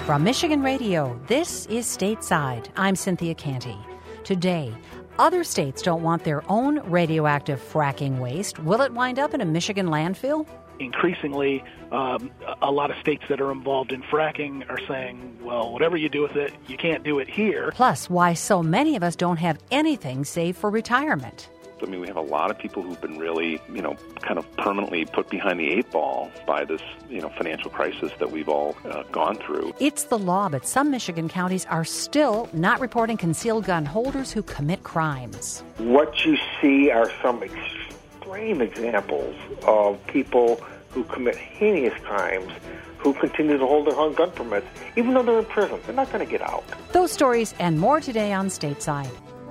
From Michigan Radio, this is Stateside. I'm Cynthia Canty. Today, other states don't want their own radioactive fracking waste. Will it wind up in a Michigan landfill? Increasingly, a lot of states that are involved in fracking are saying, well, whatever you do with it, you can't do it here. Plus, why so many of us don't have anything saved for retirement. I mean, we have a lot of people who've been really, kind of permanently put behind the eight ball by this, financial crisis that we've all gone through. It's the law, but some Michigan counties are still not reporting concealed gun holders who commit crimes. What you see are some extreme examples of people who commit heinous crimes who continue to hold their gun permits, even though they're in prison. They're not going to get out. Those stories and more today on Stateside.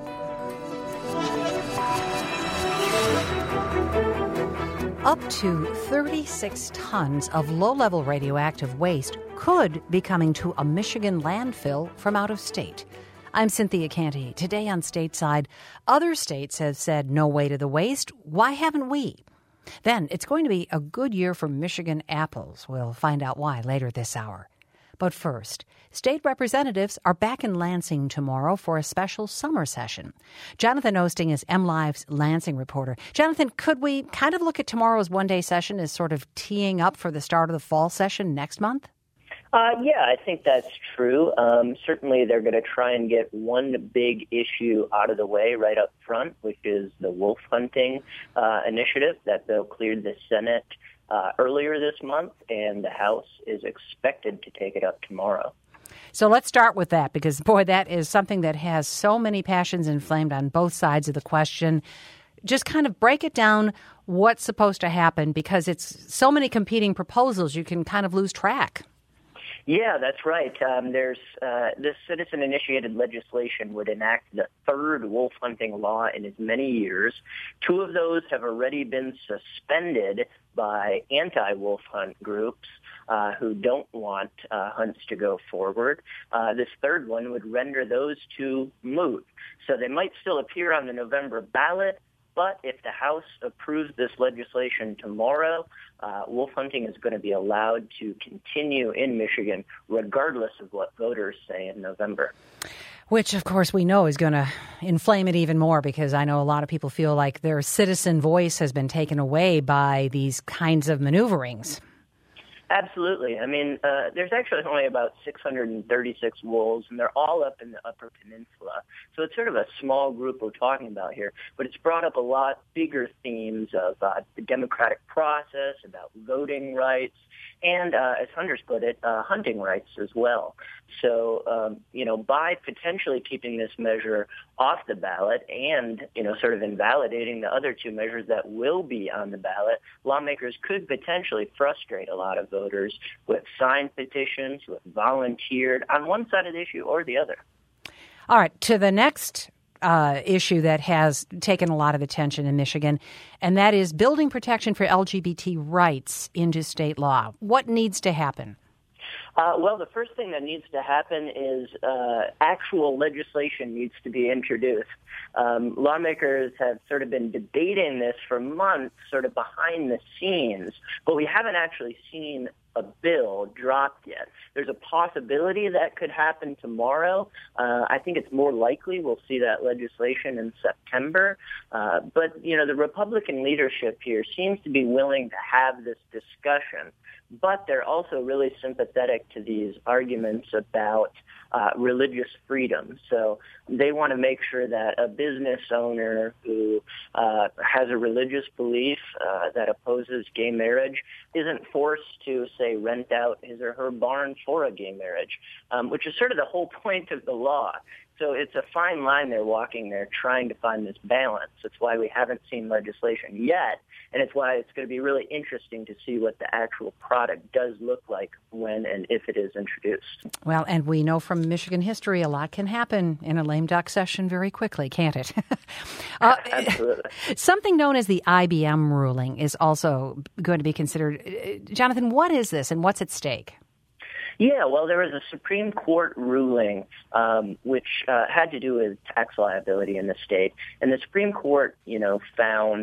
Up to 36 tons of low-level radioactive waste could be coming to a Michigan landfill from out of state. I'm Cynthia Canty. Today on Stateside, other states have said no way to the waste. Why haven't we? Then it's going to be a good year for Michigan apples. We'll find out why later this hour. But first, state representatives are back in Lansing tomorrow for a special summer session. Jonathan Osting is MLive's Lansing reporter. Jonathan, could we kind of look at tomorrow's one-day session as sort of teeing up for the start of the fall session next month? Yeah, I think that's true. Certainly they're going to try and get one big issue out of the way right up front, which is the wolf hunting initiative. That bill cleared the Senate earlier this month, and the House is expected to take it up tomorrow. So let's start with that, because, boy, that is something that has so many passions inflamed on both sides of the question. Just kind of break it down, what's supposed to happen, because it's so many competing proposals, you can kind of lose track. Yeah, that's right. There's this citizen-initiated legislation would enact the third wolf hunting law in as many years. Two of those have already been suspended by anti-wolf hunt groups who don't want hunts to go forward. This third one would render those two moot. So they might still appear on the November ballot, but if the House approves this legislation tomorrow, wolf hunting is going to be allowed to continue in Michigan, regardless of what voters say in November. Which, of course, we know is going to inflame it even more, because I know a lot of people feel like their citizen voice has been taken away by these kinds of maneuverings. Absolutely. I mean, there's actually only about 636 wolves, and they're all up in the Upper Peninsula. So it's sort of a small group we're talking about here. But it's brought up a lot bigger themes of the democratic process, about voting rights, and, as Hunter's put it, hunting rights as well. So, by potentially keeping this measure off the ballot and, sort of invalidating the other two measures that will be on the ballot, lawmakers could potentially frustrate a lot of voters with signed petitions, who have volunteered on one side of the issue or the other. All right, to the next issue that has taken a lot of attention in Michigan, and that is building protection for LGBT rights into state law. What needs to happen? Well, the first thing that needs to happen is actual legislation needs to be introduced. Lawmakers have sort of been debating this for months, sort of behind the scenes, but we haven't actually seen a bill dropped yet. There's a possibility that could happen tomorrow. I think it's more likely we'll see that legislation in September. But, the Republican leadership here seems to be willing to have this discussion, but they're also really sympathetic to these arguments about religious freedom. So they want to make sure that a business owner who has a religious belief that opposes gay marriage isn't forced to, say, rent out his or her barn for a gay marriage, which is sort of the whole point of the law. So it's a fine line they're walking. They're trying to find this balance. That's why we haven't seen legislation yet, and it's why it's going to be really interesting to see what the actual product does look like when and if it is introduced. Well, and we know from Michigan history a lot can happen in a lame duck session very quickly, can't it? Absolutely. Something known as the IBM ruling is also going to be considered. Jonathan, what is this and what's at stake? Yeah, well, there was a Supreme Court ruling which had to do with tax liability in the state, and the Supreme Court, found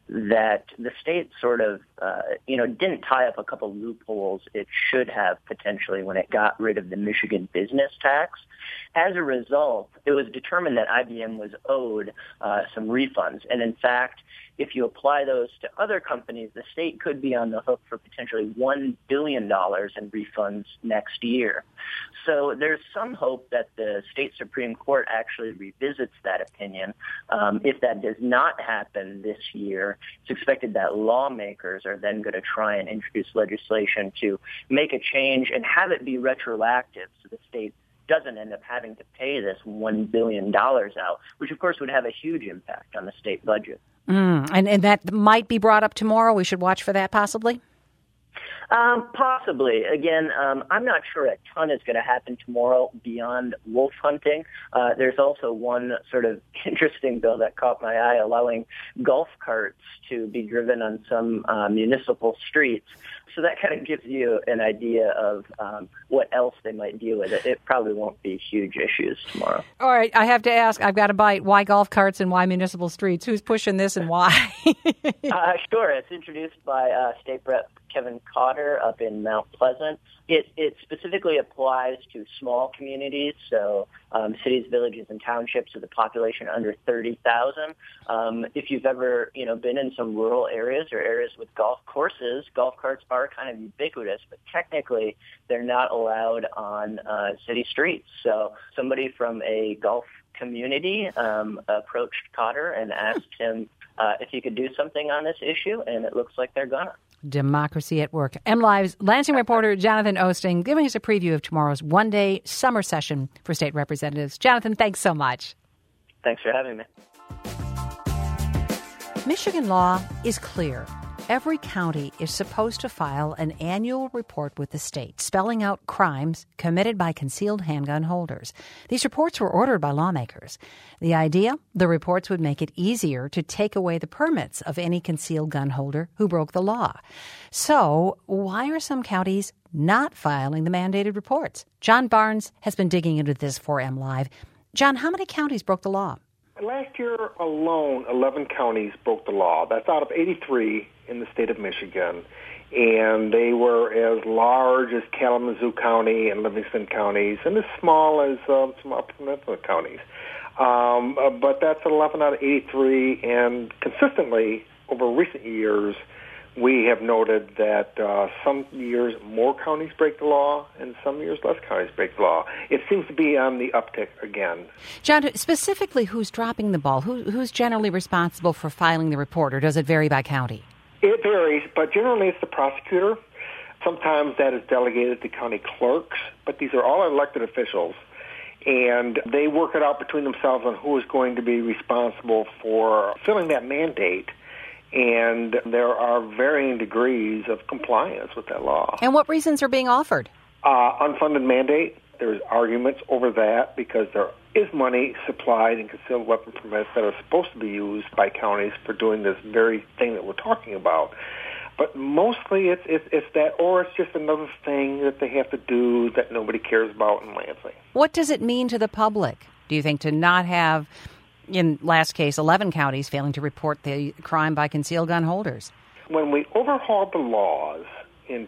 that the state sort of, didn't tie up a couple loopholes it should have potentially when it got rid of the Michigan business tax. As a result, it was determined that IBM was owed some refunds. And in fact, if you apply those to other companies, the state could be on the hook for potentially $1 billion in refunds next year. So there's some hope that the state Supreme Court actually revisits that opinion. If that does not happen this year, it's expected that lawmakers are then going to try and introduce legislation to make a change and have it be retroactive so the state doesn't end up having to pay this $1 billion out, which of course would have a huge impact on the state budget. And that might be brought up tomorrow. We should watch for that possibly? Possibly. Again, I'm not sure a ton is going to happen tomorrow beyond wolf hunting. There's also one sort of interesting bill that caught my eye, allowing golf carts to be driven on some municipal streets. So that kind of gives you an idea of what else they might deal with. It probably won't be huge issues tomorrow. All right, I have to ask, I've got a bite. Why golf carts and why municipal streets? Who's pushing this and why? Sure. It's introduced by State Rep Kevin Cotter up in Mount Pleasant. It specifically applies to small communities, so cities, villages, and townships with a population under 30,000. If you've ever, been in some rural areas or areas with golf courses, golf carts are kind of ubiquitous, but technically they're not allowed on city streets. So somebody from a golf community approached Cotter and asked him if he could do something on this issue, and it looks like they're gonna. Democracy at work. MLive's Lansing reporter Jonathan Osting giving us a preview of tomorrow's one-day summer session for state representatives. Jonathan, thanks so much. Thanks for having me. Michigan law is clear. Every county is supposed to file an annual report with the state, spelling out crimes committed by concealed handgun holders. These reports were ordered by lawmakers. The idea? The reports would make it easier to take away the permits of any concealed gun holder who broke the law. So, why are some counties not filing the mandated reports? John Barnes has been digging into this for MLive. John, how many counties broke the law? Last year alone, 11 counties broke the law. That's out of 83 in the state of Michigan. And they were as large as Kalamazoo County and Livingston counties, and as small as some upper peninsula counties. But that's 11 out of 83, and consistently over recent years, we have noted that some years more counties break the law and some years less counties break the law. It seems to be on the uptick again. John, specifically who's dropping the ball? Who's generally responsible for filing the report, or does it vary by county? It varies, but generally it's the prosecutor. Sometimes that is delegated to county clerks, but these are all elected officials. And they work it out between themselves on who is going to be responsible for filling that mandate. And there are varying degrees of compliance with that law. And what reasons are being offered? Unfunded mandate. There's arguments over that because there is money supplied in concealed weapon permits that are supposed to be used by counties for doing this very thing that we're talking about. But mostly it's that, or it's just another thing that they have to do that nobody cares about in Lansing. What does it mean to the public, do you think, to not have, in last case, 11 counties failing to report the crime by concealed gun holders? When we overhauled the laws in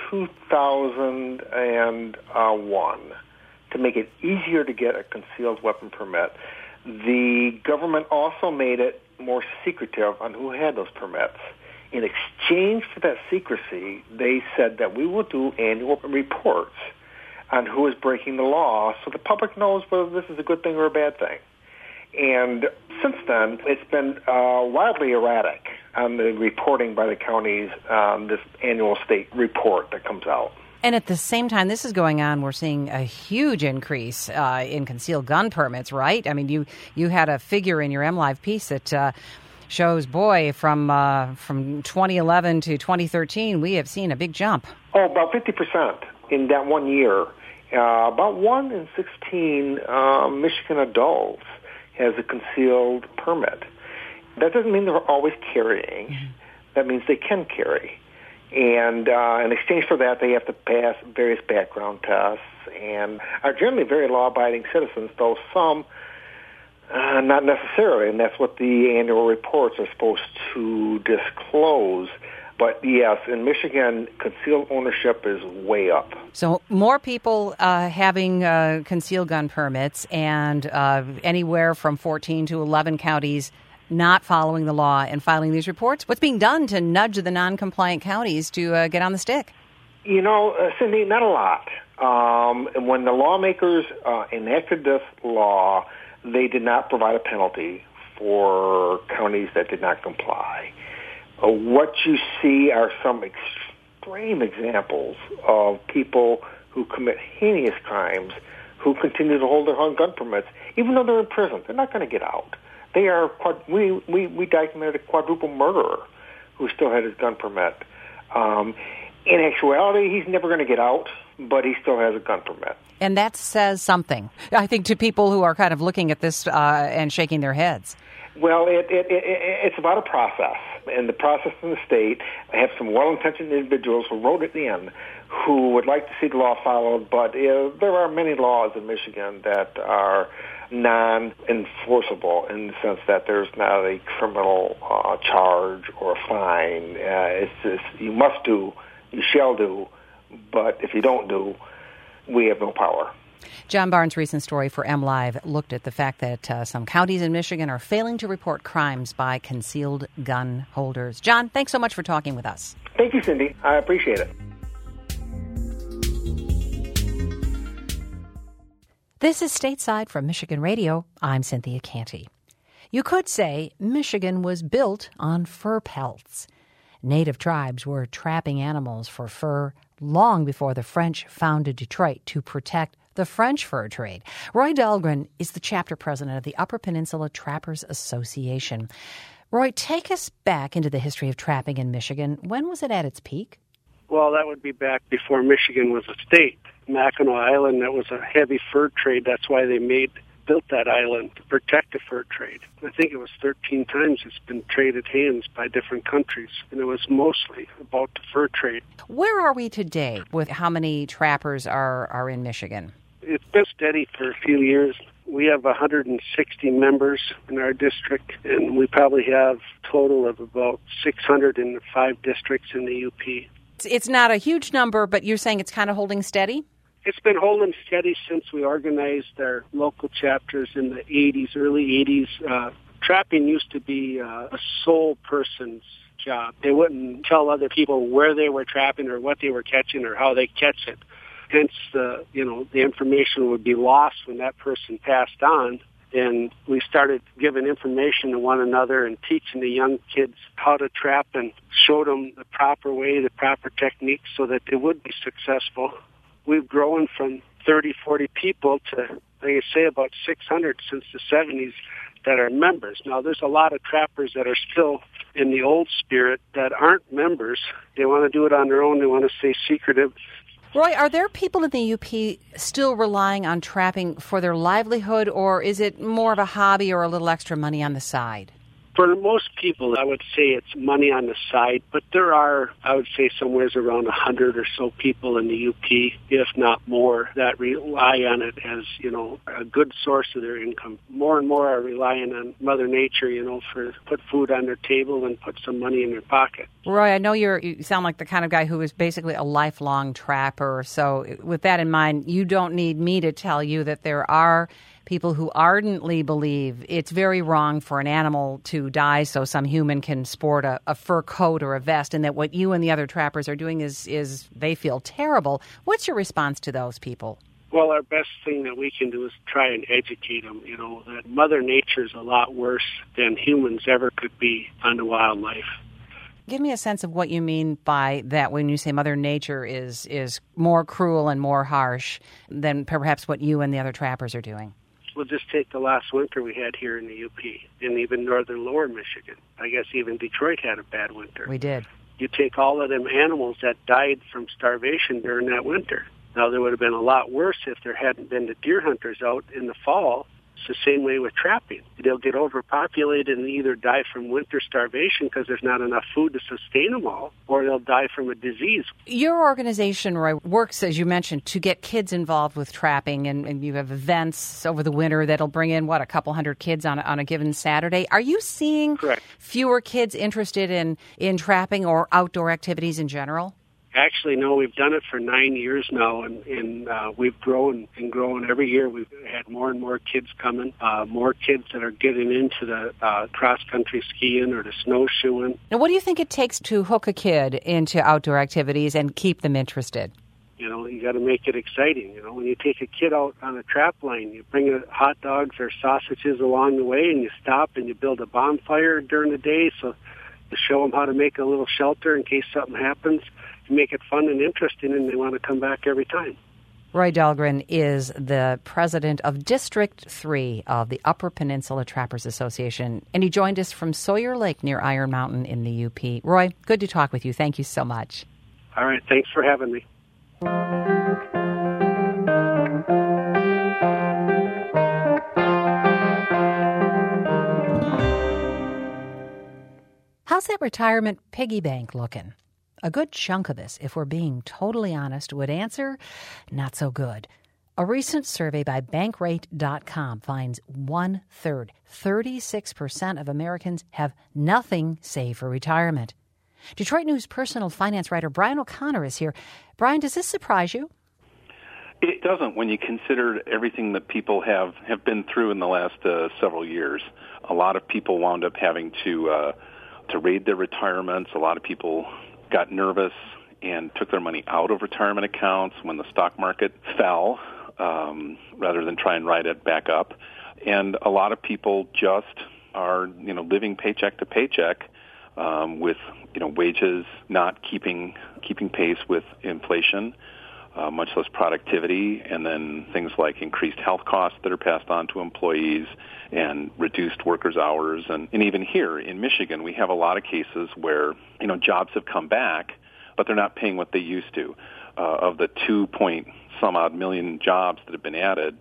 2001 to make it easier to get a concealed weapon permit, the government also made it more secretive on who had those permits. In exchange for that secrecy, they said that we will do annual reports on who is breaking the law so the public knows whether this is a good thing or a bad thing. And since then, it's been wildly erratic on the reporting by the counties on this annual state report that comes out. And at the same time this is going on, we're seeing a huge increase in concealed gun permits, right? I mean, you had a figure in your MLive piece that shows, boy, from 2011 to 2013, we have seen a big jump. Oh, about 50% in that 1 year. About 1 in 16 Michigan adults has a concealed permit. That doesn't mean they're always carrying. Mm-hmm. That means they can carry. And in exchange for that, they have to pass various background tests and are generally very law-abiding citizens, though some Not necessarily, and that's what the annual reports are supposed to disclose. But yes, in Michigan, concealed ownership is way up. So more people having concealed gun permits, and anywhere from 14 to 11 counties not following the law and filing these reports. What's being done to nudge the non-compliant counties to get on the stick? You know, Cindy, not a lot. When the lawmakers enacted this law, they did not provide a penalty for counties that did not comply. What you see are some extreme examples of people who commit heinous crimes who continue to hold their gun permits, even though they're in prison. They're not going to get out. They are. We documented a quadruple murderer who still had his gun permit. In actuality, he's never going to get out, but he still has a gun permit. And that says something, I think, to people who are kind of looking at this and shaking their heads. Well, it's about a process, and the process in the state. I have some well-intentioned individuals who wrote it in who would like to see the law followed, but there are many laws in Michigan that are non-enforceable in the sense that there's not a criminal charge or a fine. It's just you must do, you shall do, but if you don't do, we have no power. John Barnes' recent story for MLive looked at the fact that some counties in Michigan are failing to report crimes by concealed gun holders. John, thanks so much for talking with us. Thank you, Cindy. I appreciate it. This is Stateside from Michigan Radio. I'm Cynthia Canty. You could say Michigan was built on fur pelts. Native tribes were trapping animals for fur long before the French founded Detroit to protect the French fur trade. Roy Dahlgren is the chapter president of the Upper Peninsula Trappers Association. Roy, take us back into the history of trapping in Michigan. When was it at its peak? Well, that would be back before Michigan was a state. Mackinac Island, that was a heavy fur trade. That's why they built that island to protect the fur trade. I think it was 13 times it's been traded hands by different countries, and it was mostly about the fur trade. Where are we today with how many trappers are in Michigan? It's been steady for a few years. We have 160 members in our district, and we probably have a total of about 600 in the 5 districts in the UP. It's not a huge number, but you're saying it's kind of holding steady? It's been holding steady since we organized our local chapters in the 80s, early 80s. Trapping used to be a sole person's job. They wouldn't tell other people where they were trapping or what they were catching or how they catch it. Hence, the information would be lost when that person passed on. And we started giving information to one another and teaching the young kids how to trap and showed them the proper way, the proper techniques so that they would be successful. We've grown from 30, 40 people to, like I say, about 600 since the 70s that are members. Now, there's a lot of trappers that are still in the old spirit that aren't members. They want to do it on their own. They want to stay secretive. Roy, are there people in the UP still relying on trapping for their livelihood, or is it more of a hobby or a little extra money on the side? For most people, I would say it's money on the side, but there are, I would say, somewhere around 100 or so people in the UP, if not more, that rely on it as, a good source of their income. More and more are relying on Mother Nature, for put food on their table and put some money in their pocket. Roy, I know you sound like the kind of guy who is basically a lifelong trapper. So with that in mind, you don't need me to tell you that there are people who ardently believe it's very wrong for an animal to die so some human can sport a fur coat or a vest, and that what you and the other trappers are doing is they feel terrible. What's your response to those people? Well, our best thing that we can do is try and educate them, that Mother Nature is a lot worse than humans ever could be on the wildlife. Give me a sense of what you mean by that when you say Mother Nature is more cruel and more harsh than perhaps what you and the other trappers are doing. We'll just take the last winter we had here in the UP, and even northern lower Michigan. I guess even Detroit had a bad winter. We did. You take all of them animals that died from starvation during that winter. Now, there would have been a lot worse if there hadn't been the deer hunters out in the fall the same way with trapping. They'll get overpopulated and either die from winter starvation because there's not enough food to sustain them all, or they'll die from a disease. Your organization, Roy, works, as you mentioned, to get kids involved with trapping, and you have events over the winter that'll bring in, a couple hundred kids on a given Saturday. Are you seeing Correct. fewer kids interested in trapping or outdoor activities in general? Actually, no, we've done it for 9 years now, and we've grown and grown every year. We've had more and more kids coming, more kids that are getting into the cross-country skiing or the snowshoeing. Now, what do you think it takes to hook a kid into outdoor activities and keep them interested? You got to make it exciting. When you take a kid out on a trap line, you bring hot dogs or sausages along the way, and you stop and you build a bonfire during the day so to show them how to make a little shelter in case something happens. Make it fun and interesting, and they want to come back every time. Roy Dahlgren is the president of District 3 of the Upper Peninsula Trappers Association, and he joined us from Sawyer Lake near Iron Mountain in the UP. Roy, good to talk with you. Thank you so much. All right, thanks for having me. How's that retirement piggy bank looking? A good chunk of us, if we're being totally honest, would answer, not so good. A recent survey by Bankrate.com finds 1/3, 36% of Americans have nothing saved for retirement. Detroit News personal finance writer Brian O'Connor is here. Brian, does this surprise you? It doesn't when you consider everything that people have been through in the last several years. A lot of people wound up having to raid their retirements. A lot of people got nervous and took their money out of retirement accounts when the stock market fell, rather than try and ride it back up. And a lot of people just are, living paycheck to paycheck, with, wages not keeping pace with inflation, much less productivity, and then things like increased health costs that are passed on to employees and reduced workers' hours. And even here in Michigan, we have a lot of cases where, jobs have come back, but they're not paying what they used to. Of the 2-point-some-odd million jobs that have been added,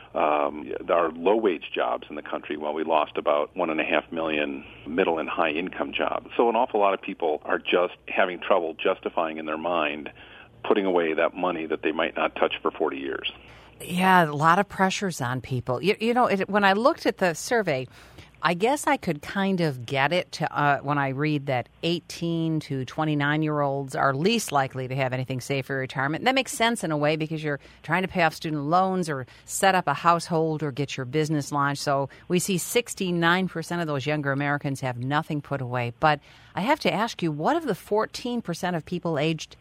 our low-wage jobs in the country, we lost about 1.5 million middle and high-income jobs. So an awful lot of people are just having trouble justifying in their mind putting away that money that they might not touch for 40 years. Yeah, a lot of pressures on people. When I looked at the survey, I guess I could kind of get it when I read that 18 to 29-year-olds are least likely to have anything saved for retirement. That makes sense in a way because you're trying to pay off student loans or set up a household or get your business launched. So we see 69% of those younger Americans have nothing put away. But I have to ask you, what of the 14% of people aged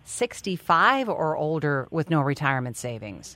65 or older with no retirement savings?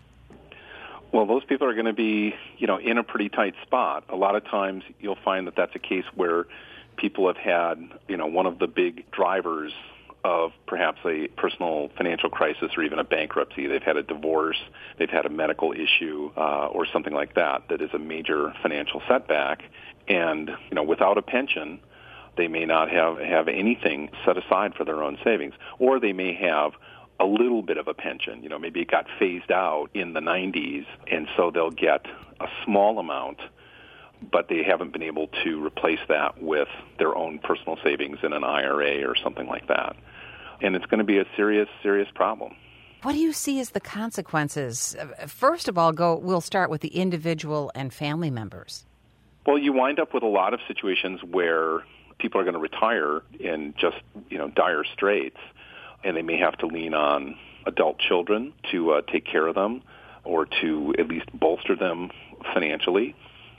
Well, those people are going to be, in a pretty tight spot. A lot of times you'll find that that's a case where people have had, one of the big drivers of perhaps a personal financial crisis or even a bankruptcy. They've had a divorce, they've had a medical issue, or something like that is a major financial setback. And, without a pension, they may not have anything set aside for their own savings. Or they may have a little bit of a pension. Maybe it got phased out in the 90s, and so they'll get a small amount, but they haven't been able to replace that with their own personal savings in an IRA or something like that. And it's going to be a serious, serious problem. What do you see as the consequences? First of all, we'll start with the individual and family members. Well, you wind up with a lot of situations where people are going to retire in just, dire straits, and they may have to lean on adult children to take care of them or to at least bolster them financially.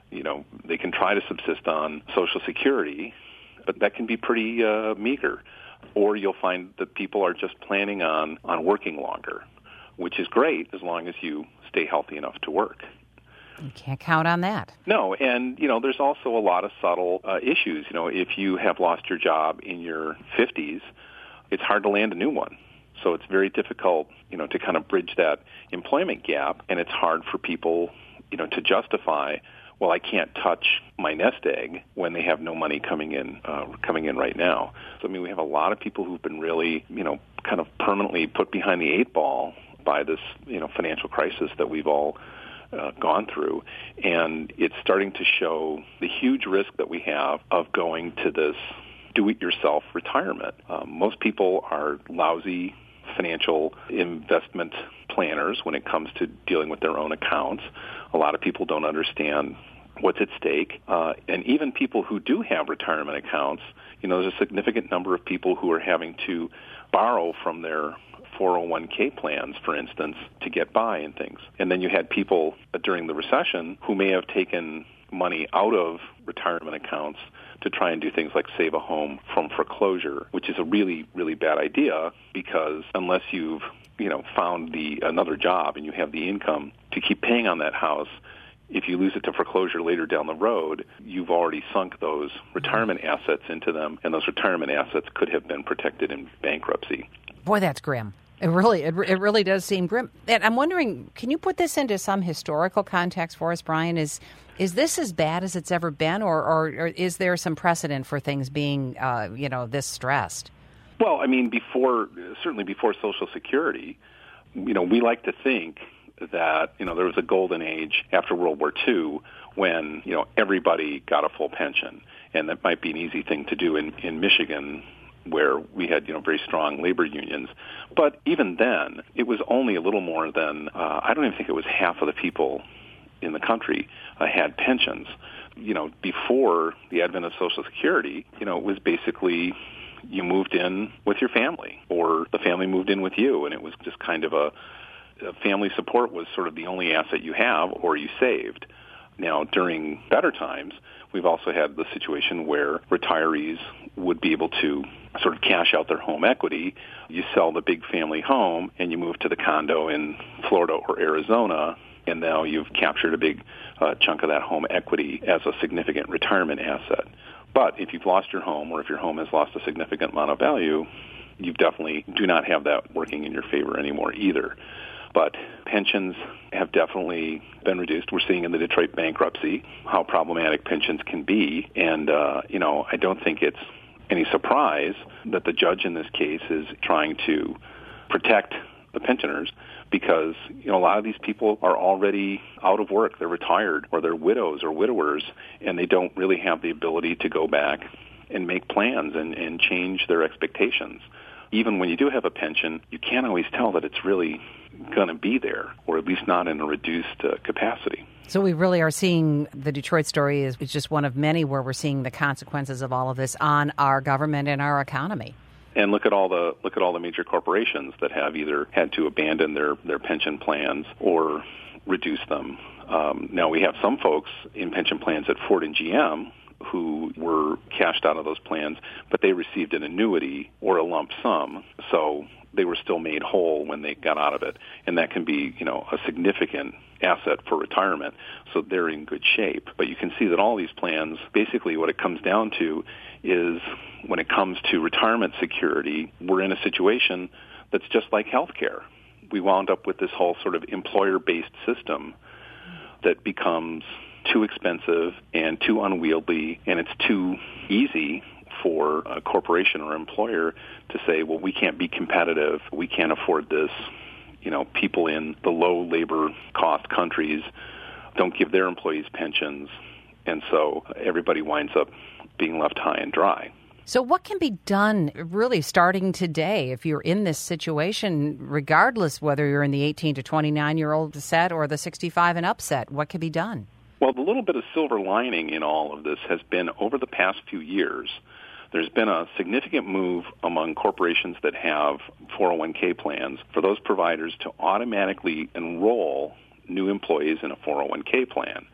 They can try to subsist on Social Security, but that can be pretty meager. Or you'll find that people are just planning on working longer, which is great as long as you stay healthy enough to work. You can't count on that. No, and, there's also a lot of subtle issues. If you have lost your job in your 50s, it's hard to land a new one. So it's very difficult, to kind of bridge that employment gap, and it's hard for people, to justify, well, I can't touch my nest egg when they have no money coming in right now. So, we have a lot of people who've been really, kind of permanently put behind the eight ball by this, financial crisis that we've all gone through, and it's starting to show the huge risk that we have of going to this do-it-yourself retirement. Most people are lousy financial investment planners when it comes to dealing with their own accounts. A lot of people don't understand what's at stake. And even people who do have retirement accounts, there's a significant number of people who are having to borrow from their 401k plans, for instance, to get by and things. And then you had people during the recession who may have taken money out of retirement accounts to try and do things like save a home from foreclosure, which is a really, really bad idea, because unless you've, found another job and you have the income to keep paying on that house, if you lose it to foreclosure later down the road, you've already sunk those retirement assets into them, and those retirement assets could have been protected in bankruptcy. Boy, that's grim. It really does seem grim. And I'm wondering, can you put this into some historical context for us, Brian? Is this as bad as it's ever been, or is there some precedent for things being, this stressed? Well, I mean, certainly before Social Security, we like to think that, there was a golden age after World War II when, everybody got a full pension. And that might be an easy thing to do in Michigan, where we had, very strong labor unions. But even then, it was only a little more than, I don't even think it was half of the people in the country had pensions. Before the advent of Social Security, it was basically you moved in with your family, or the family moved in with you, and it was just kind of a family support was sort of the only asset you have, or you saved. Now, during better times, we've also had the situation where retirees would be able to sort of cash out their home equity. You sell the big family home, and you move to the condo in Florida or Arizona, and now you've captured a big chunk of that home equity as a significant retirement asset. But if you've lost your home, or if your home has lost a significant amount of value, you definitely do not have that working in your favor anymore either. But pensions have definitely been reduced. We're seeing in the Detroit bankruptcy how problematic pensions can be. And, I don't think it's any surprise that the judge in this case is trying to protect the pensioners, because, a lot of these people are already out of work. They're retired, or they're widows or widowers, and they don't really have the ability to go back and make plans and change their expectations. Even when you do have a pension, you can't always tell that it's really going to be there, or at least not in a reduced capacity. So we really are seeing the Detroit story is just one of many where we're seeing the consequences of all of this on our government and our economy. And look at all the major corporations that have either had to abandon their pension plans or reduce them. Now we have some folks in pension plans at Ford and GM who were cashed out of those plans, but they received an annuity or a lump sum, so they were still made whole when they got out of it, and that can be, a significant asset for retirement, so they're in good shape. But you can see that all these plans, basically what it comes down to is when it comes to retirement security, we're in a situation that's just like healthcare. We wound up with this whole sort of employer-based system that becomes too expensive and too unwieldy, and it's too easy for a corporation or employer to say, well, we can't be competitive, we can't afford this. People in the low labor cost countries don't give their employees pensions, and so everybody winds up being left high and dry. So what can be done really starting today if you're in this situation, regardless whether you're in the 18 to 29-year-old set or the 65 and up set? What can be done? Well, the little bit of silver lining in all of this has been over the past few years, there's been a significant move among corporations that have 401k plans for those providers to automatically enroll new employees in a 401k plan.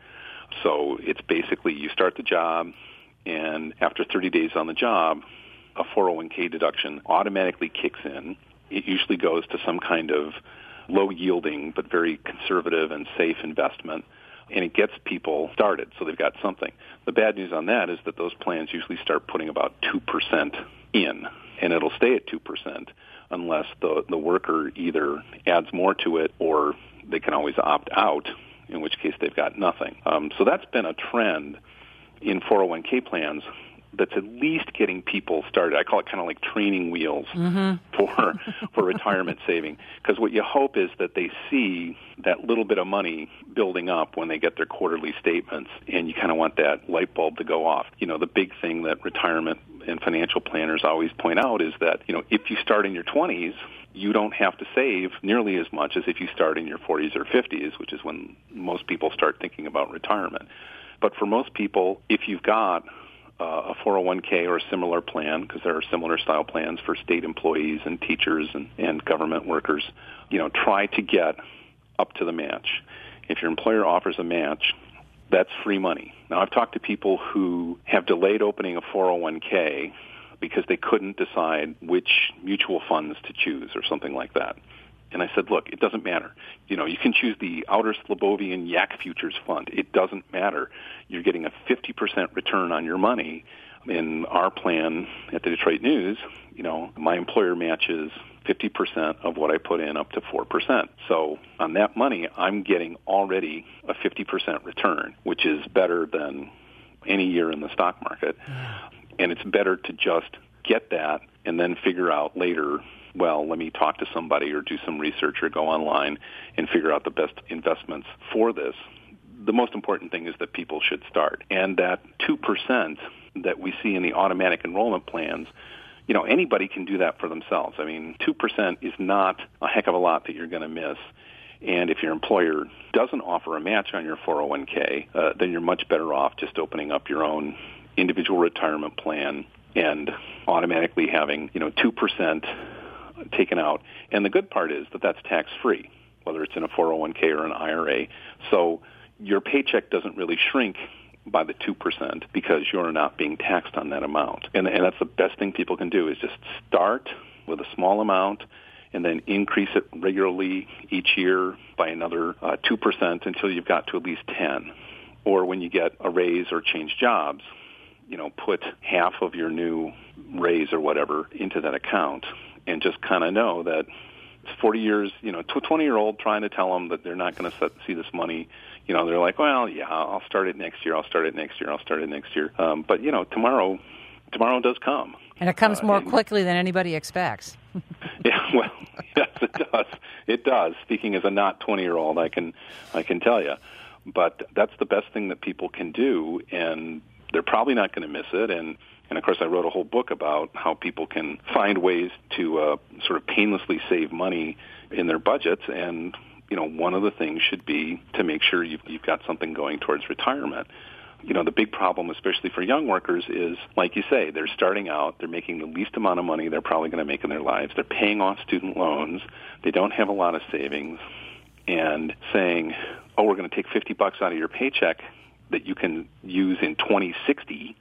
So it's basically you start the job, and after 30 days on the job, a 401k deduction automatically kicks in. It usually goes to some kind of low-yielding but very conservative and safe investment, and it gets people started, so they've got something. The bad news on that is that those plans usually start putting about 2% in, and it'll stay at 2% unless the worker either adds more to it or they can always opt out, in which case they've got nothing. So that's been a trend in 401k plans that's at least getting people started. I call it kind of like training wheels for retirement saving. Because what you hope is that they see that little bit of money building up when they get their quarterly statements, and you kind of want that light bulb to go off. You know, the big thing that retirement and financial planners always point out is that, you know, if you start in your 20s, you don't have to save nearly as much as if you start in your 40s or 50s, which is when most people start thinking about retirement. But for most people, if you've got a 401k or a similar plan, because there are similar style plans for state employees and teachers and government workers, you know, try to get up to the match. If your employer offers a match, that's free money. Now, I've talked to people who have delayed opening a 401k because they couldn't decide which mutual funds to choose or something like that. And I said, look, it doesn't matter. You know, you can choose the Outer Slavovian Yak Futures Fund. It doesn't matter. You're getting a 50% return on your money. In our plan at the Detroit News, you know, my employer matches 50% of what I put in up to 4%. So on that money, I'm getting already a 50% return, which is better than any year in the stock market. And it's better to just get that and then figure out later, well, let me talk to somebody or do some research or go online and figure out the best investments for this. The most important thing is that people should start. And that 2% that we see in the automatic enrollment plans, you know, anybody can do that for themselves. I mean, 2% is not a heck of a lot that you're going to miss. And if your employer doesn't offer a match on your 401k, then you're much better off just opening up your own individual retirement plan and automatically having, you know, 2% taken out. And the good part is that that's tax-free, whether it's in a 401k or an IRA. So your paycheck doesn't really shrink by the 2% because you're not being taxed on that amount. And that's the best thing people can do is just start with a small amount and then increase it regularly each year by another 2% until you've got to at least 10. Or when you get a raise or change jobs, you know, put half of your new raise or whatever into that account and just kind of know that it's 40 years, you know, to a 20-year-old trying to tell them that they're not going to see this money. You know, they're like, well, yeah, I'll start it next year. But, you know, tomorrow does come. And it comes more quickly than anybody expects. Yeah, well, yes, it does. It does. Speaking as a not 20-year-old, I can tell you. But that's the best thing that people can do, and they're probably not going to miss it. And of course, I wrote a whole book about how people can find ways to sort of painlessly save money in their budgets. And, you know, one of the things should be to make sure you've got something going towards retirement. You know, the big problem, especially for young workers, is, like you say, they're starting out, they're making the least amount of money they're probably going to make in their lives. They're paying off student loans. They don't have a lot of savings. And saying, oh, we're going to take $50 out of your paycheck that you can use in 2060,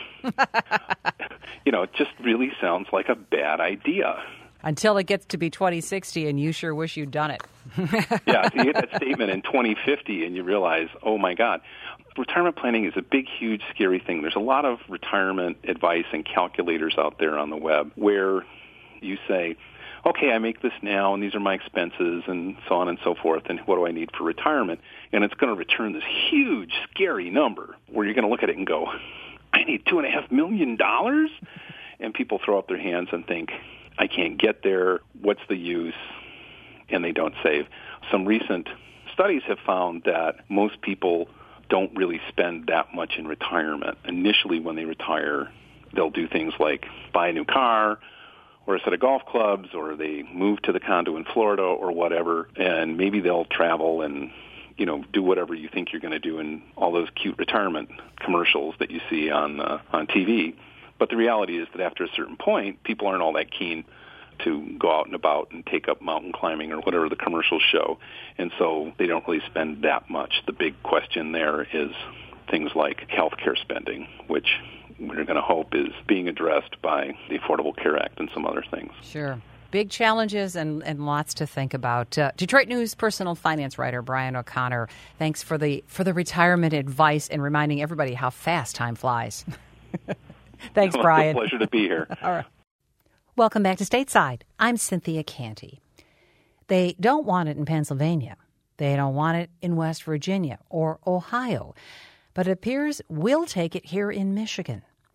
you know, it just really sounds like a bad idea. Until it gets to be 2060 and you sure wish you'd done it. Yeah, so you get that statement in 2050 and you realize, oh, my God. Retirement planning is a big, huge, scary thing. There's a lot of retirement advice and calculators out there on the web where you say, okay, I make this now, and these are my expenses, and so on and so forth, and what do I need for retirement? And it's going to return this huge, scary number where you're going to look at it and go, I need $2.5 million? And people throw up their hands and think, I can't get there. What's the use? And they don't save. Some recent studies have found that most people don't really spend that much in retirement. Initially, when they retire, they'll do things like buy a new car or a set of golf clubs, or they move to the condo in Florida or whatever, and maybe they'll travel and, you know, do whatever you think you're going to do in all those cute retirement commercials that you see on TV. But the reality is that after a certain point, people aren't all that keen to go out and about and take up mountain climbing or whatever the commercials show, and so they don't really spend that much. The big question there is things like health care spending, which we're going to hope is being addressed by the Affordable Care Act and some other things. Sure. Big challenges and lots to think about. Detroit News personal finance writer Brian O'Connor, thanks for the retirement advice and reminding everybody how fast time flies. Thanks, Brian. It's a pleasure to be here. All right. Welcome back to Stateside. I'm Cynthia Canty. They don't want it in Pennsylvania. They don't want it in West Virginia or Ohio. But it appears we'll take it here in Michigan.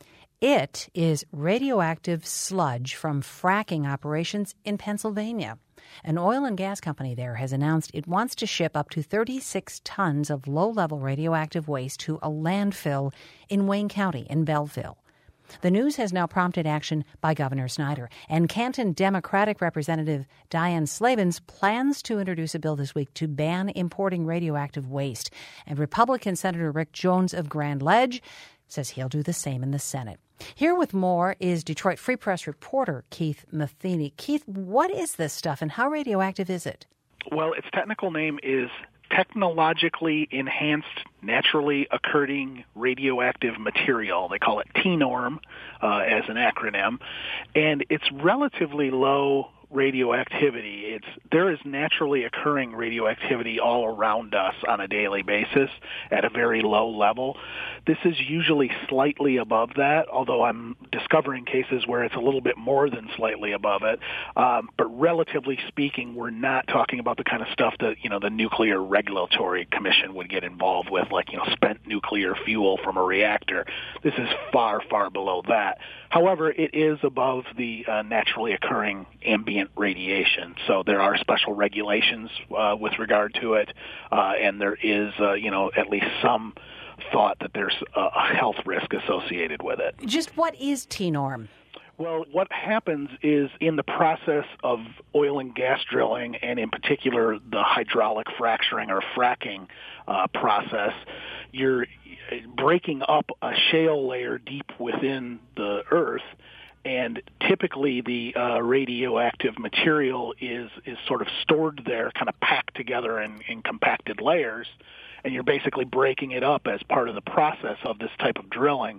It is radioactive sludge from fracking operations in Pennsylvania. An oil and gas company there has announced it wants to ship up to 36 tons of low-level radioactive waste to a landfill in Wayne County in Belleville. The news has now prompted action by Governor Snyder, and Canton Democratic Representative Diane Slavens plans to introduce a bill this week to ban importing radioactive waste. And Republican Senator Rick Jones of Grand Ledge says he'll do the same in the Senate. Here with more is Detroit Free Press reporter Keith Matheny. Keith, what is this stuff and how radioactive is it? Well, its technical name is technologically enhanced naturally occurring radioactive material. They call it TNORM as an acronym, and it's relatively low radioactivity. There is naturally occurring radioactivity all around us on a daily basis at a very low level. This is usually slightly above that, although I'm discovering cases where it's a little bit more than slightly above it. But relatively speaking, we're not talking about the kind of stuff that, the Nuclear Regulatory Commission would get involved with, like, spent nuclear fuel from a reactor. This is far, far below that. However, it is above the naturally occurring ambient radiation. So there are special regulations with regard to it, and there is, at least some thought that there's a health risk associated with it. Just what is TNORM? Well, what happens is in the process of oil and gas drilling, and in particular the hydraulic fracturing or fracking process, you're breaking up a shale layer deep within the earth, and typically the radioactive material is sort of stored there, kind of packed together in compacted layers, and you're basically breaking it up as part of the process of this type of drilling.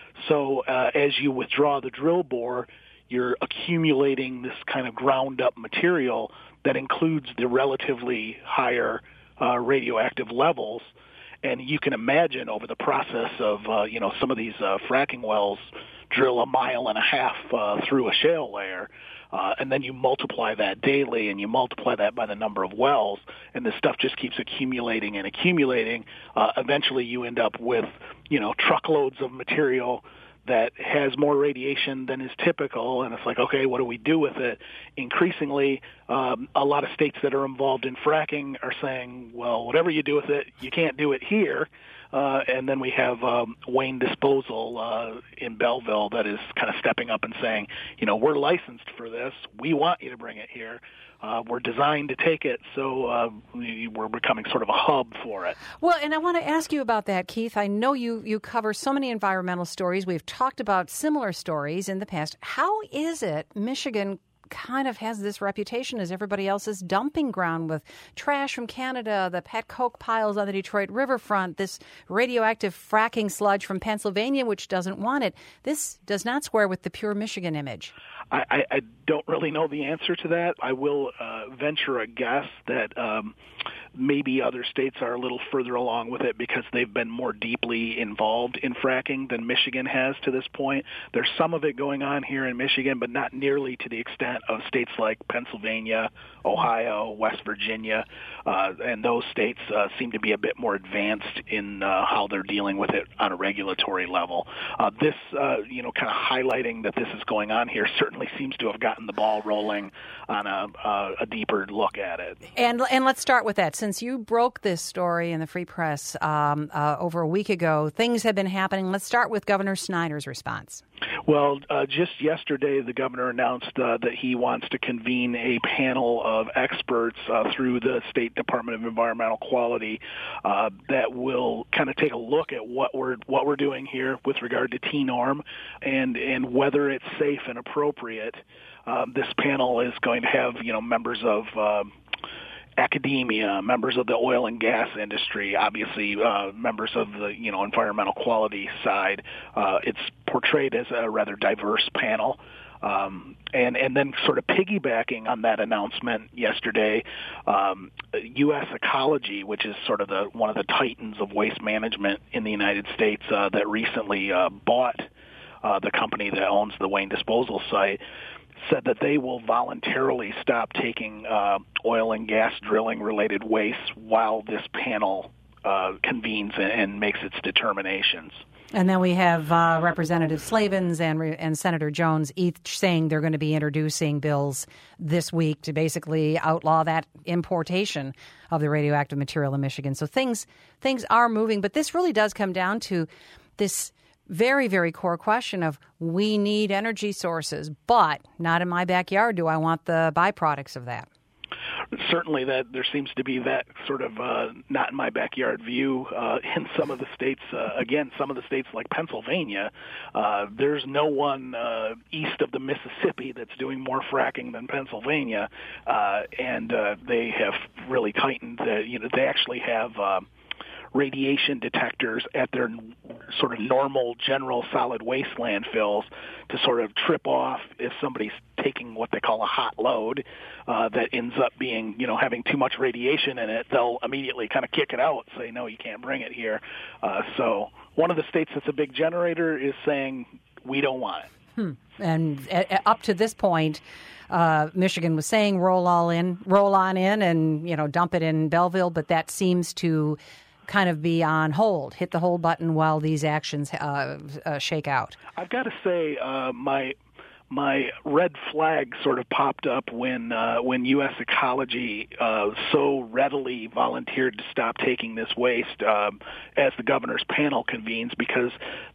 So as you withdraw the drill bore, you're accumulating this kind of ground-up material that includes the relatively higher radioactive levels. And you can imagine over the process of, some of these fracking wells drill 1.5 miles through a shale layer, and then you multiply that daily, and you multiply that by the number of wells, and this stuff just keeps accumulating and accumulating. Eventually you end up with, truckloads of material that has more radiation than is typical, and it's like, okay, what do we do with it? Increasingly, a lot of states that are involved in fracking are saying, well, whatever you do with it, you can't do it here. And then we have Wayne Disposal in Belleville that is kind of stepping up and saying, we're licensed for this. We want you to bring it here. We're designed to take it, so we're becoming sort of a hub for it. Well, and I want to ask you about that, Keith. I know you cover so many environmental stories. We've talked about similar stories in the past. How is it Michigan kind of has this reputation as everybody else's dumping ground with trash from Canada, the pet coke piles on the Detroit riverfront, this radioactive fracking sludge from Pennsylvania, which doesn't want it? This does not square with the pure Michigan image. I don't really know the answer to that. I will venture a guess that maybe other states are a little further along with it because they've been more deeply involved in fracking than Michigan has to this point. There's some of it going on here in Michigan, but not nearly to the extent of states like Pennsylvania, Ohio, West Virginia, and those states seem to be a bit more advanced in how they're dealing with it on a regulatory level. This, kind of highlighting that this is going on here certainly seems to have gotten the ball rolling on a deeper look at it. And let's start with that. Since you broke this story in the Free Press over a week ago, things have been happening. Let's start with Governor Snyder's response. Well, just yesterday, the governor announced that he wants to convene a panel of experts through the State Department of Environmental Quality that will kind of take a look at what we're doing here with regard to TNORM and whether it's safe and appropriate. This panel is going to have, members of academia, members of the oil and gas industry, obviously members of the environmental quality side. It's portrayed as a rather diverse panel. And then sort of piggybacking on that announcement yesterday, U.S. Ecology, which is sort of one of the titans of waste management in the United States that recently bought the company that owns the Wayne Disposal site, said that they will voluntarily stop taking oil and gas drilling-related waste while this panel convenes and makes its determinations. And then we have Representative Slavens and Senator Jones each saying they're going to be introducing bills this week to basically outlaw that importation of the radioactive material in Michigan. So things are moving, but this really does come down to this very, very core question of we need energy sources, but not in my backyard do I want the byproducts of that. Certainly that there seems to be that sort of not in my backyard view in some of the states. Again, some of the states like Pennsylvania, there's no one east of the Mississippi that's doing more fracking than Pennsylvania, and they have really tightened. They actually have radiation detectors at their sort of normal general solid waste landfills to sort of trip off if somebody's taking what they call a hot load that ends up being, having too much radiation in it. They'll immediately kind of kick it out and say, no, you can't bring it here. So one of the states that's a big generator is saying, we don't want it. And up to this point, Michigan was saying roll on in and, dump it in Belleville, but that seems to kind of be on hold, hit the hold button while these actions shake out. I've got to say, my red flag sort of popped up when U.S. Ecology so readily volunteered to stop taking this waste as the governor's panel convenes, because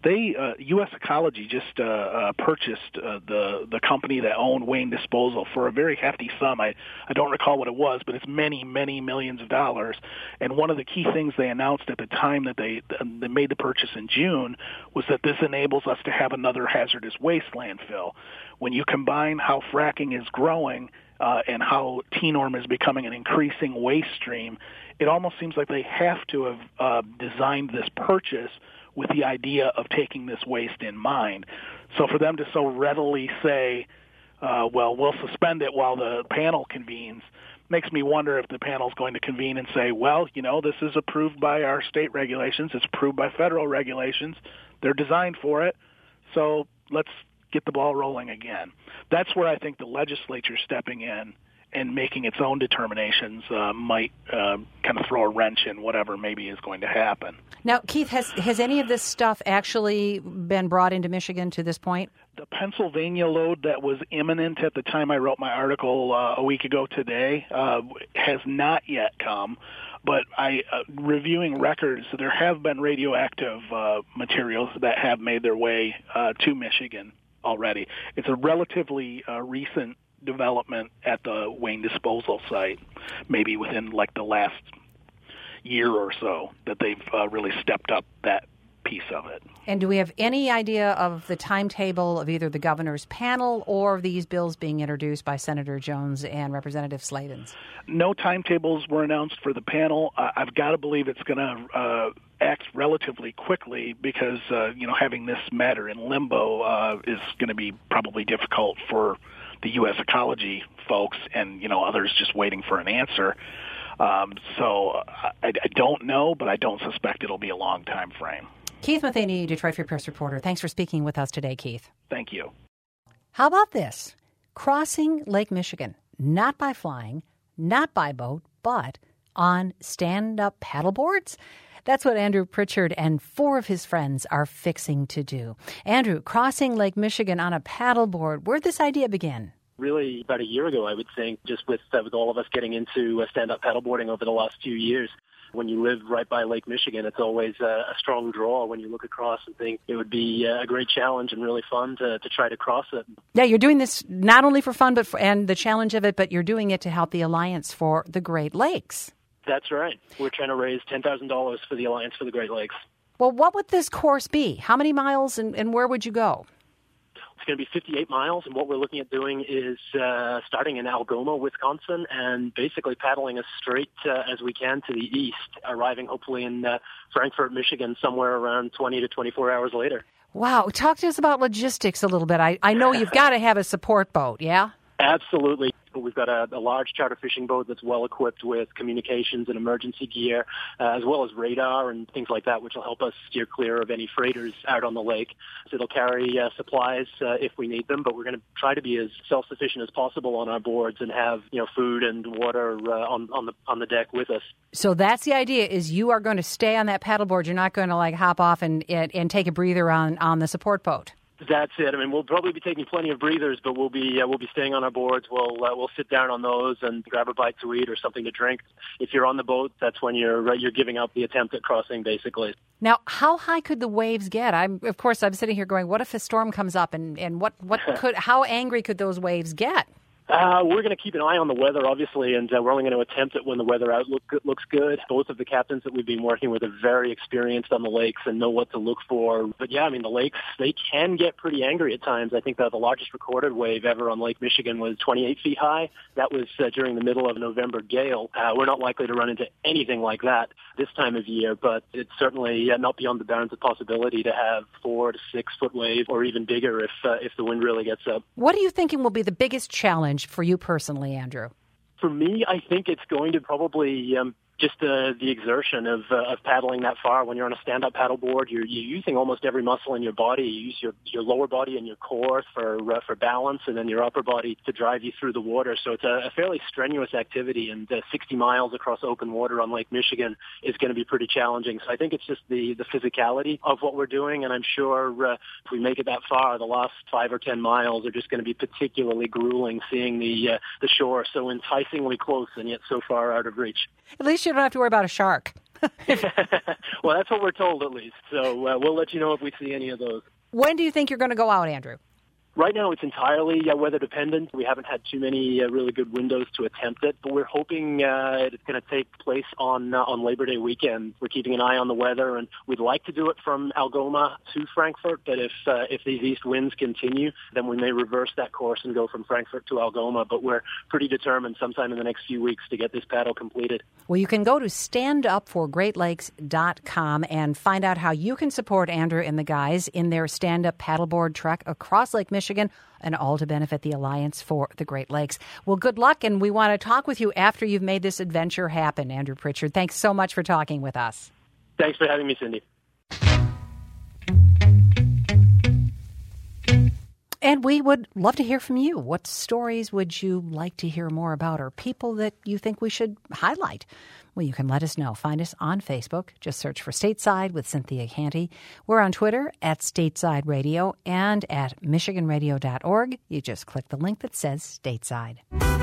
U.S. Ecology just purchased the company that owned Wayne Disposal for a very hefty sum. I don't recall what it was, but it's many, many millions of dollars. And one of the key things they announced at the time that they made the purchase in June was that this enables us to have another hazardous waste landfill. When you combine how fracking is growing and how TNORM is becoming an increasing waste stream, it almost seems like they have to have designed this purchase with the idea of taking this waste in mind. So for them to so readily say, well, we'll suspend it while the panel convenes, makes me wonder if the panel's going to convene and say, well, this is approved by our state regulations, it's approved by federal regulations, they're designed for it, so let's get the ball rolling again. That's where I think the legislature stepping in and making its own determinations might kind of throw a wrench in whatever maybe is going to happen. Now, Keith, has any of this stuff actually been brought into Michigan to this point? The Pennsylvania load that was imminent at the time I wrote my article a week ago today has not yet come. But reviewing records, there have been radioactive materials that have made their way to Michigan already. It's a relatively recent development at the Wayne Disposal site, maybe within like the last year or so that they've really stepped up that piece of it. And do we have any idea of the timetable of either the governor's panel or these bills being introduced by Senator Jones and Representative Slavens? No timetables were announced for the panel. I've got to believe it's going to act relatively quickly because, having this matter in limbo is going to be probably difficult for the U.S. Ecology folks and, others just waiting for an answer. So I don't know, but I don't suspect it'll be a long time frame. Keith Matheny, Detroit Free Press reporter. Thanks for speaking with us today, Keith. Thank you. How about this? Crossing Lake Michigan, not by flying, not by boat, but on stand-up paddleboards? That's what Andrew Pritchard and 4 of his friends are fixing to do. Andrew, crossing Lake Michigan on a paddleboard, where'd this idea begin? Really, about a year ago, I would think, just with all of us getting into stand-up paddleboarding over the last few years. When you live right by Lake Michigan, it's always a strong draw when you look across and think it would be a great challenge and really fun to try to cross it. Yeah, you're doing this not only for fun and the challenge of it, but you're doing it to help the Alliance for the Great Lakes. That's right. We're trying to raise $10,000 for the Alliance for the Great Lakes. Well, what would this course be? How many miles and where would you go? It's going to be 58 miles, and what we're looking at doing is starting in Algoma, Wisconsin, and basically paddling as straight as we can to the east, arriving hopefully in Frankfort, Michigan, somewhere around 20 to 24 hours later. Wow. Talk to us about logistics a little bit. I know you've got to have a support boat, yeah? Absolutely. but we've got a large charter fishing boat that's well equipped with communications and emergency gear, as well as radar and things like that, which will help us steer clear of any freighters out on the lake. So it'll carry supplies if we need them, but we're going to try to be as self-sufficient as possible on our boards and have food and water on the deck with us. So that's the idea: is you are going to stay on that paddleboard. You're not going to like hop off and take a breather on the support boat. That's it. I mean, we'll probably be taking plenty of breathers, but we'll be staying on our boards. We'll sit down on those and grab a bite to eat or something to drink. If you're on the boat, that's when you're giving up the attempt at crossing, basically. Now, how high could the waves get? I'm sitting here going, what if a storm comes up, and how angry could those waves get? We're going to keep an eye on the weather, obviously, and we're only going to attempt it when the weather outlook looks good. Both of the captains that we've been working with are very experienced on the lakes and know what to look for. But yeah, I mean, the lakes, they can get pretty angry at times. I think that the largest recorded wave ever on Lake Michigan was 28 feet high. That was during the middle of a November gale. We're not likely to run into anything like that this time of year, but it's certainly not beyond the bounds of possibility to have 4 to 6 foot wave or even bigger if the wind really gets up. What are you thinking will be the biggest challenge for you personally, Andrew? For me, I think it's going to probably just the exertion of paddling that far. When you're on a stand-up paddleboard, you're using almost every muscle in your body. You use your lower body and your core for balance, and then your upper body to drive you through the water. So it's a fairly strenuous activity, and 60 miles across open water on Lake Michigan is going to be pretty challenging. So I think it's just the physicality of what we're doing, and I'm sure if we make it that far, the last 5 or 10 miles are just going to be particularly grueling, seeing the shore so enticingly close and yet so far out of reach. At least you don't have to worry about a shark. Well, that's what we're told, at least. So we'll let you know if we see any of those. When do you think you're going to go out, Andrew? Right now, it's entirely weather dependent. We haven't had too many really good windows to attempt it, but we're hoping it's going to take place on Labor Day weekend. We're keeping an eye on the weather, and we'd like to do it from Algoma to Frankfurt. But if these east winds continue, then we may reverse that course and go from Frankfurt to Algoma. But we're pretty determined sometime in the next few weeks to get this paddle completed. Well, you can go to standupforgreatlakes.com and find out how you can support Andrew and the guys in their stand-up paddleboard trek across Lake Michigan, and all to benefit the Alliance for the Great Lakes. Well, good luck, and we want to talk with you after you've made this adventure happen, Andrew Pritchard. Thanks so much for talking with us. Thanks for having me, Cindy. And we would love to hear from you. What stories would you like to hear more about, or people that you think we should highlight? Well, you can let us know. Find us on Facebook. Just search for Stateside with Cynthia Canty. We're on Twitter at Stateside Radio and at MichiganRadio.org. You just click the link that says Stateside.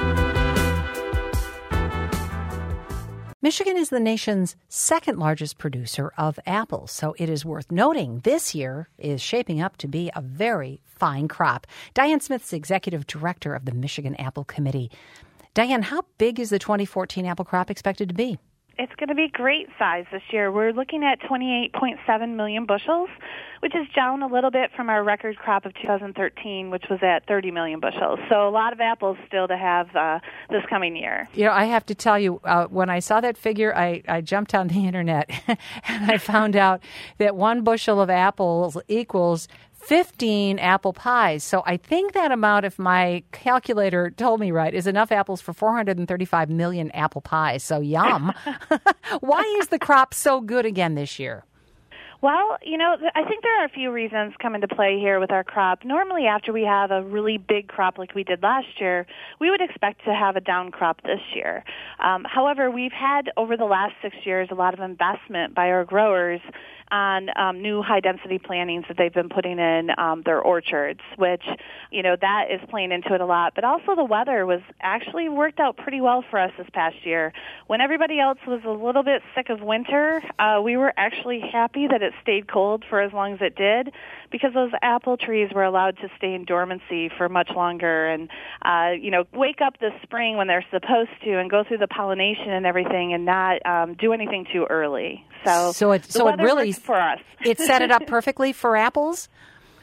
Michigan is the nation's second largest producer of apples, so it is worth noting this year is shaping up to be a very fine crop. Diane Smith's executive director of the Michigan Apple Committee. Diane, how big is the 2014 apple crop expected to be? It's going to be great size this year. We're looking at 28.7 million bushels, which is down a little bit from our record crop of 2013, which was at 30 million bushels. So a lot of apples still to have this coming year. You know, I have to tell you, when I saw that figure, I jumped on the internet and I found out that 1 bushel of apples equals 15 apple pies. So I think that amount, if my calculator told me right, is enough apples for 435 million apple pies. So yum. Why is the crop so good again this year? Well, you know, I think there are a few reasons come into play here with our crop. Normally, after we have a really big crop like we did last year, we would expect to have a down crop this year. However, we've had, over the last 6 years, a lot of investment by our growers on new high-density plantings that they've been putting in their orchards, which, you know, that is playing into it a lot. But also the weather was actually worked out pretty well for us this past year. When everybody else was a little bit sick of winter, we were actually happy that it stayed cold for as long as it did, because those apple trees were allowed to stay in dormancy for much longer and, you know, wake up this spring when they're supposed to and go through the pollination and everything and not do anything too early. So it really for us. It set it up perfectly for apples?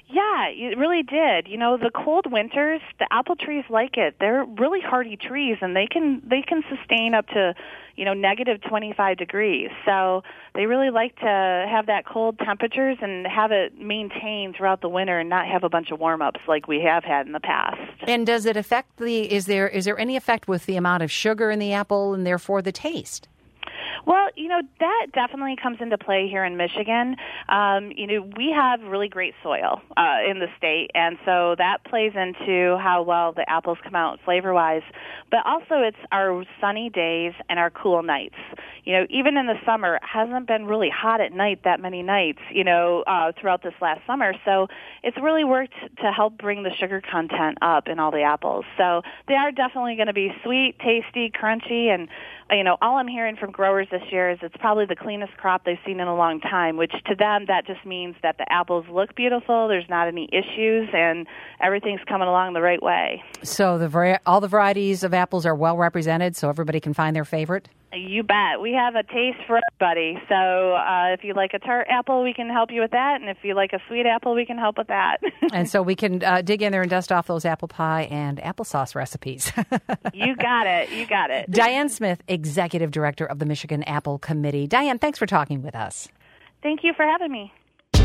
Yeah, it really did. You know, the cold winters, the apple trees like it. They're really hardy trees, and they can sustain up to, negative 25 degrees. So they really like to have that cold temperatures and have it maintained throughout the winter and not have a bunch of warm-ups like we have had in the past. And does it affect is there any effect with the amount of sugar in the apple and therefore the taste? Well, that definitely comes into play here in Michigan. We have really great soil in the state, and so that plays into how well the apples come out flavor-wise. But also it's our sunny days and our cool nights. Even in the summer, it hasn't been really hot at night that many nights, throughout this last summer. So it's really worked to help bring the sugar content up in all the apples. So they are definitely going to be sweet, tasty, crunchy, and all I'm hearing from growers this year is it's probably the cleanest crop they've seen in a long time, which to them that just means that the apples look beautiful, there's not any issues, and everything's coming along the right way. So all the varieties of apples are well represented, so everybody can find their favorite? You bet. We have a taste for everybody. So if you like a tart apple, we can help you with that. And if you like a sweet apple, we can help with that. And so we can dig in there and dust off those apple pie and applesauce recipes. You got it. You got it. Diane Smith, Executive Director of the Michigan Apple Committee. Diane, thanks for talking with us. Thank you for having me.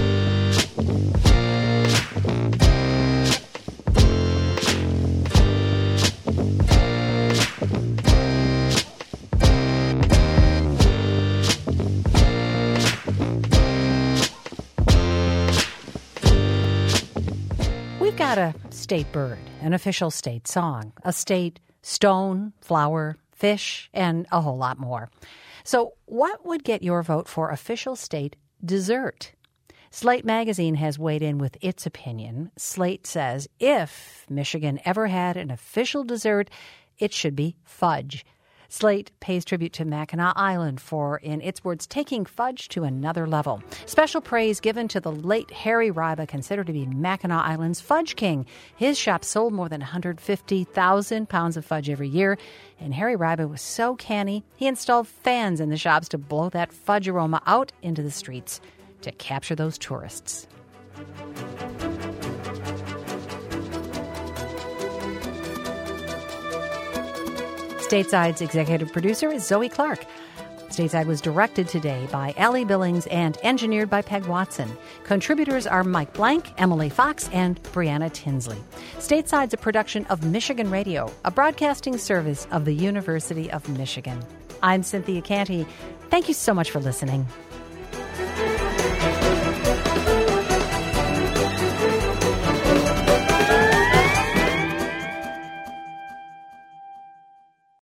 We've got a state bird, an official state song, a state stone, flower, fish, and a whole lot more. So what would get your vote for official state dessert? Slate Magazine has weighed in with its opinion. Slate says if Michigan ever had an official dessert, it should be fudge. Slate pays tribute to Mackinac Island for, in its words, taking fudge to another level. Special praise given to the late Harry Ryba, considered to be Mackinac Island's fudge king. His shop sold more than 150,000 pounds of fudge every year, and Harry Ryba was so canny, he installed fans in the shops to blow that fudge aroma out into the streets to capture those tourists. Stateside's executive producer is Zoe Clark. Stateside was directed today by Allie Billings and engineered by Peg Watson. Contributors are Mike Blank, Emily Fox, and Brianna Tinsley. Stateside's a production of Michigan Radio, a broadcasting service of the University of Michigan. I'm Cynthia Canty. Thank you so much for listening.